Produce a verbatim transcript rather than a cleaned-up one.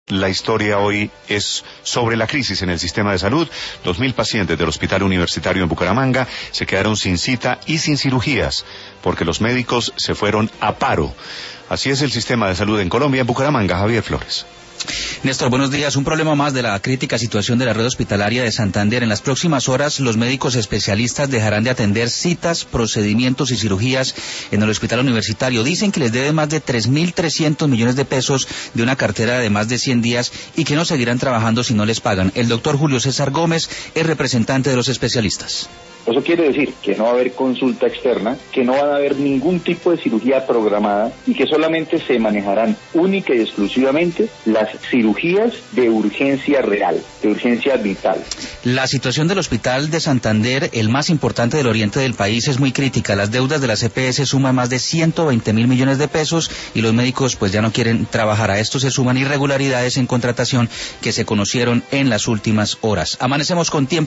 La historia hoy es sobre la crisis en el sistema de salud. Dos mil pacientes del Hospital Universitario en Bucaramanga se quedaron sin cita y sin cirugías porque los médicos se fueron a paro. Así es el sistema de salud en Colombia. En Bucaramanga, Javier Flores. Néstor, buenos días. Un problema más de la crítica situación de la red hospitalaria de Santander. En las próximas horas, los médicos especialistas dejarán de atender citas, procedimientos y cirugías en el hospital universitario. Dicen que les deben más de tres mil trescientos millones de pesos de una cartera de más de cien días y que no seguirán trabajando si no les pagan. El doctor Julio César Gómez es representante de los especialistas. Eso quiere decir que no va a haber consulta externa, que no va a haber ningún tipo de cirugía programada y que solamente se manejarán única y exclusivamente las cirugías de urgencia real, de urgencia vital. La situación del hospital de Santander, el más importante del oriente del país, es muy crítica. Las deudas de la C P S suman más de ciento veinte mil millones de pesos y los médicos pues ya no quieren trabajar. A esto se suman irregularidades en contratación que se conocieron en las últimas horas. Amanecemos con tiempo.